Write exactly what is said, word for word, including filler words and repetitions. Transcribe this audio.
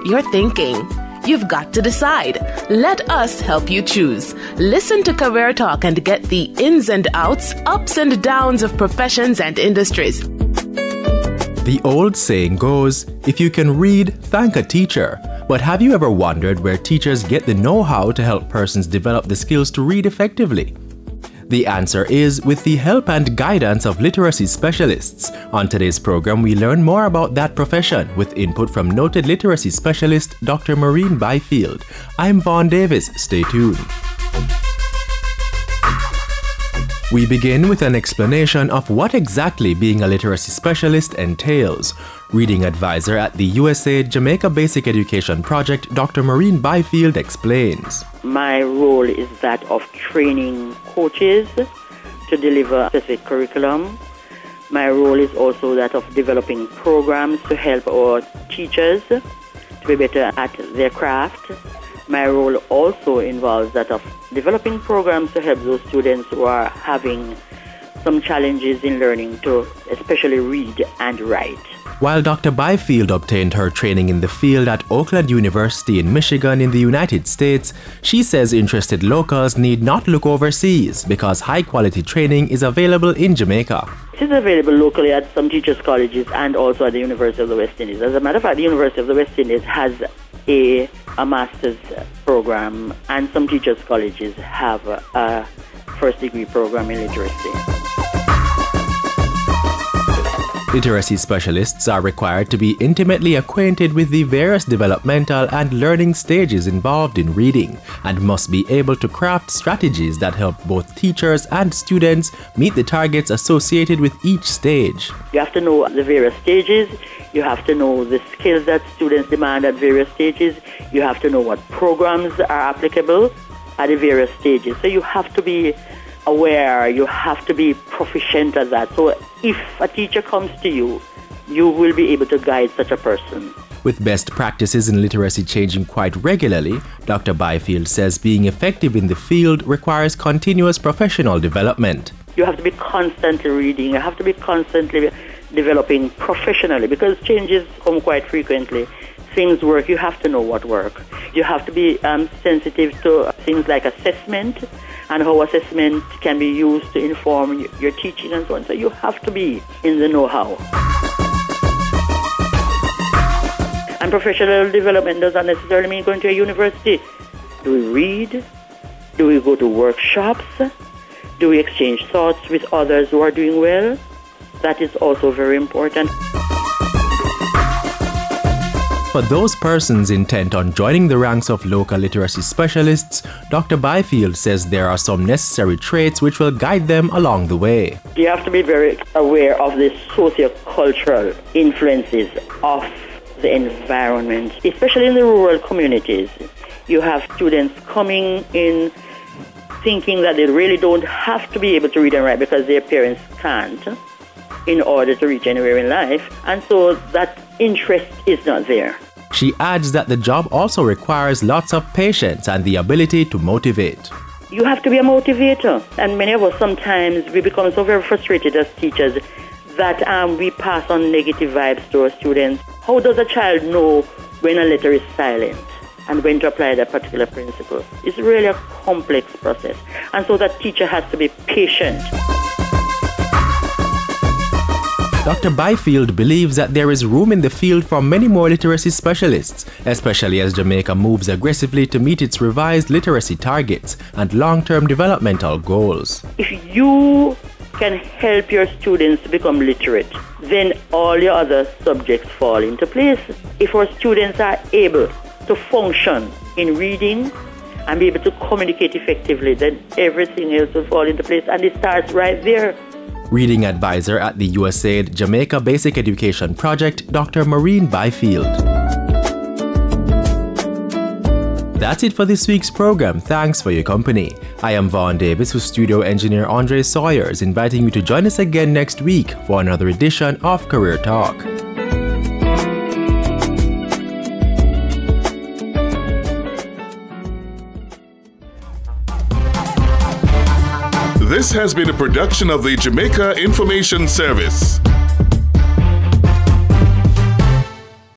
you're thinking. You've got to decide. Let us help you choose. Listen to Career Talk and get the ins and outs, ups and downs of professions and industries. The old saying goes, if you can read, thank a teacher. But have you ever wondered where teachers get the know-how to help persons develop the skills to read effectively? The answer is with the help and guidance of literacy specialists. On today's program, we learn more about that profession with input from noted literacy specialist Doctor Maureen Byfield. I'm Vaughn Davis. Stay tuned. We begin with an explanation of what exactly being a literacy specialist entails. Reading advisor at the U S A I D Jamaica Basic Education Project, Doctor Maureen Byfield explains. My role is that of training coaches to deliver specific curriculum. My role is also that of developing programs to help our teachers to be better at their craft. My role also involves that of developing programs to help those students who are having some challenges in learning to especially read and write. While Doctor Byfield obtained her training in the field at Oakland University in Michigan in the United States, she says interested locals need not look overseas because high-quality training is available in Jamaica. It is available locally at some teachers' colleges and also at the University of the West Indies. As a matter of fact, the University of the West Indies has a, a master's program, and some teachers' colleges have a, a first-degree program in literacy. Literacy specialists are required to be intimately acquainted with the various developmental and learning stages involved in reading and must be able to craft strategies that help both teachers and students meet the targets associated with each stage. You have to know the various stages. You have to know the skills that students demand at various stages. You have to know what programs are applicable at the various stages. So you have to be aware, you have to be proficient at that. So if a teacher comes to you, you will be able to guide such a person. With best practices in literacy changing quite regularly, Doctor Byfield says being effective in the field requires continuous professional development. You have to be constantly reading, you have to be constantly developing professionally because changes come quite frequently. Things work, you have to know what works. You have to be um, sensitive to things like assessment and how assessment can be used to inform your teaching and so on. So you have to be in the know-how. And professional development doesn't necessarily mean going to a university. Do we read? Do we go to workshops? Do we exchange thoughts with others who are doing well? That is also very important. For those persons intent on joining the ranks of local literacy specialists, Doctor Byfield says there are some necessary traits which will guide them along the way. You have to be very aware of the socio-cultural influences of the environment, especially in the rural communities. You have students coming in thinking that they really don't have to be able to read and write because their parents can't in order to reach anywhere in life, and so that interest is not there. She adds that the job also requires lots of patience and the ability to motivate. You have to be a motivator, and many of us sometimes we become so very frustrated as teachers that um, we pass on negative vibes to our students. How does a child know when a letter is silent and when to apply that particular principle? It's really a complex process, and so that teacher has to be patient. Doctor Byfield believes that there is room in the field for many more literacy specialists, especially as Jamaica moves aggressively to meet its revised literacy targets and long-term developmental goals. If you can help your students to become literate, then all your other subjects fall into place. If our students are able to function in reading and be able to communicate effectively, then everything else will fall into place, and it starts right there. Reading advisor at the U S A I D Jamaica Basic Education Project, Doctor Maureen Byfield. That's it for this week's program. Thanks for your company. I am Vaughn Davis with studio engineer Andre Sawyers, inviting you to join us again next week for another edition of Career Talk. This has been a production of the Jamaica Information Service.